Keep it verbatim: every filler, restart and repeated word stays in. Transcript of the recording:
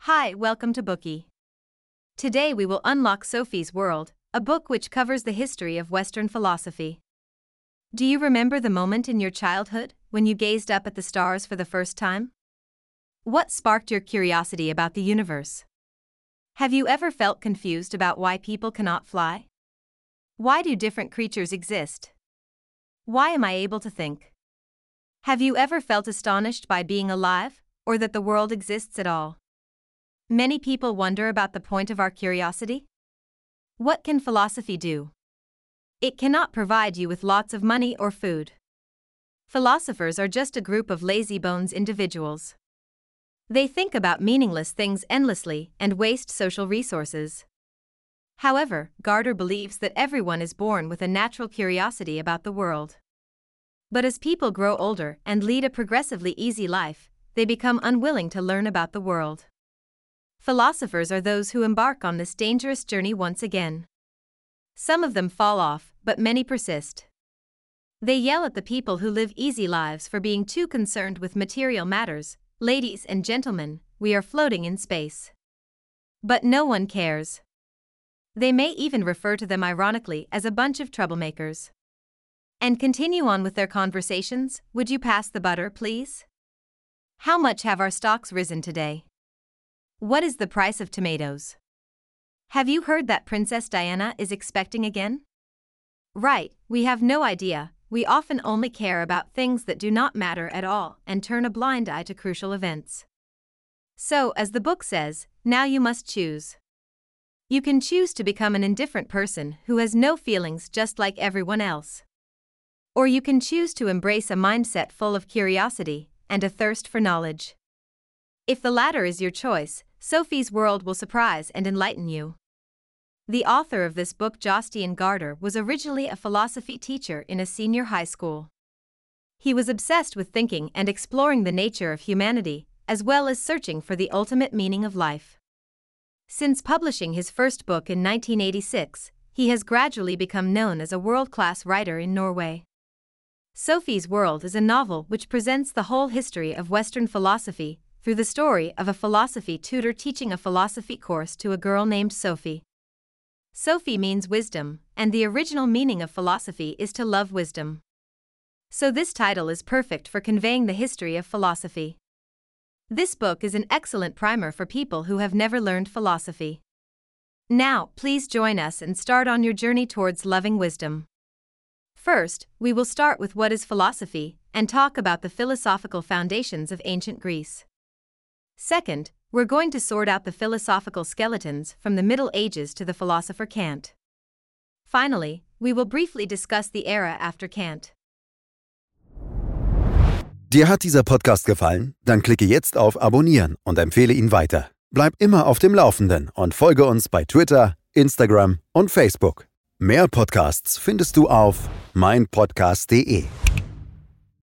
Hi, welcome to Bookie. Today we will unlock Sophie's World, a book which covers the history of Western philosophy. Do you remember the moment in your childhood when you gazed up at the stars for the first time? What sparked your curiosity about the universe? Have you ever felt confused about why people cannot fly? Why do different creatures exist? Why am I able to think? Have you ever felt astonished by being alive, or that the world exists at all? Many people wonder about the point of our curiosity. What can philosophy do? It cannot provide you with lots of money or food. Philosophers are just a group of lazy-bones individuals. They think about meaningless things endlessly and waste social resources. However, Gardner believes that everyone is born with a natural curiosity about the world. But as people grow older and lead a progressively easy life, they become unwilling to learn about the world. Philosophers are those who embark on this dangerous journey once again. Some of them fall off, but many persist. They yell at the people who live easy lives for being too concerned with material matters. Ladies and gentlemen, we are floating in space. But no one cares. They may even refer to them ironically as a bunch of troublemakers. And continue on with their conversations. Would you pass the butter, please? How much have our stocks risen today? What is the price of tomatoes? Have you heard that Princess Diana is expecting again? Right, we have no idea. We often only care about things that do not matter at all and turn a blind eye to crucial events. So, as the book says, now you must choose. You can choose to become an indifferent person who has no feelings just like everyone else. Or you can choose to embrace a mindset full of curiosity and a thirst for knowledge. If the latter is your choice, Sophie's World will surprise and enlighten you. The author of this book, Jostein Gaarder, was originally a philosophy teacher in a senior high school. He was obsessed with thinking and exploring the nature of humanity, as well as searching for the ultimate meaning of life. Since publishing his first book in nineteen eighty-six, he has gradually become known as a world-class writer in Norway. Sophie's World is a novel which presents the whole history of Western philosophy through the story of a philosophy tutor teaching a philosophy course to a girl named Sophie. Sophie means wisdom, and the original meaning of philosophy is to love wisdom. So this title is perfect for conveying the history of philosophy. This book is an excellent primer for people who have never learned philosophy. Now, please join us and start on your journey towards loving wisdom. First, we will start with what is philosophy and talk about the philosophical foundations of ancient Greece. Second, we're going to sort out the philosophical skeletons from the Middle Ages to the philosopher Kant. Finally, we will briefly discuss the era after Kant. Dir hat dieser Podcast gefallen? Dann klicke jetzt auf Abonnieren und empfehle ihn weiter. Bleib immer auf dem Laufenden und folge uns bei Twitter, Instagram und Facebook. Mehr Podcasts findest du auf mein podcast punkt de.